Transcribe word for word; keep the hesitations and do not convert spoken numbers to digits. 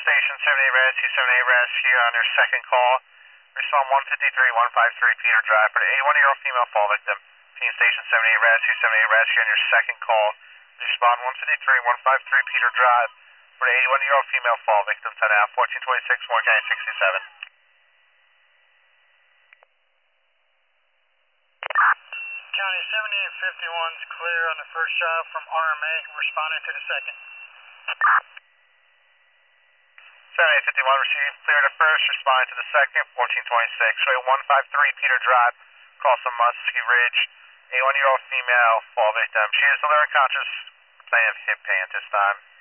Station seventy-eight Rescue, seventy-eight Rescue on your second call. Respond one fifty-three, one fifty-three Peter Drive for the eighty-one-year-old female fall victim. Team Station seventy-eight Rescue, seventy-eight Rescue on your second call. Respond one fifty-three, one fifty-three Peter Drive for the eighty-one-year-old female fall victim. ten out, fourteen twenty-six, Warren County sixty-seven. County seventy-eight fifty-one is clear on the first job from R M A, responding to the second. seventy-eight fifty-one received, clear to first, responding to the second, fourteen twenty-six, Way one fifty-three Peter Drive, across the Muskie Ridge, eighty-one-year-old female fall victim. She is still unconscious, playing of hip pain at this time.